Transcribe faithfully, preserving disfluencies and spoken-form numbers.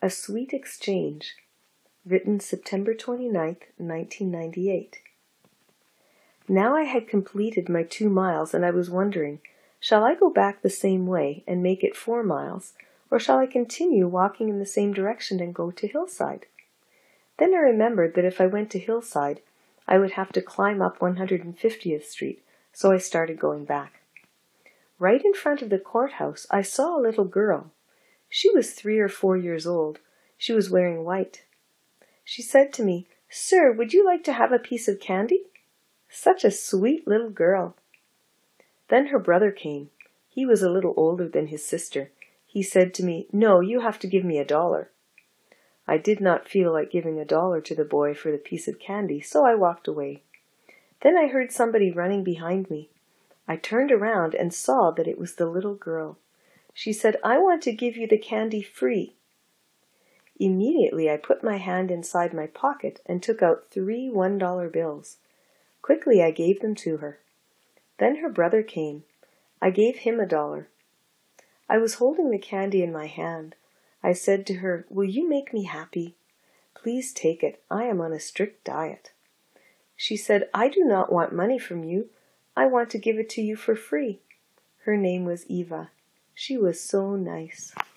A Sweet Exchange, written September twenty-ninth, nineteen ninety-eight. Now I had completed my two miles, and I was wondering, shall I go back the same way and make it four miles, or shall I continue walking in the same direction and go to Hillside? Then I remembered that if I went to Hillside, I would have to climb up one hundred fiftieth Street, so I started going back. Right in front of the courthouse, I saw a little girl. She was three or four years old. She was wearing white. She said to me, "Sir, would you like to have a piece of candy?" Such a sweet little girl. Then her brother came. He was a little older than his sister. He said to me, "No, you have to give me a dollar." I did not feel like giving a dollar to the boy for the piece of candy, so I walked away. Then I heard somebody running behind me. I turned around and saw that it was the little girl. She said, "I want to give you the candy free." Immediately I put my hand inside my pocket and took out three one-dollar bills. Quickly I gave them to her. Then her brother came. I gave him a dollar. I was holding the candy in my hand. I said to her, "Will you make me happy? Please take it. I am on a strict diet." She said, "I do not want money from you. I want to give it to you for free." Her name was Eva. She was so nice.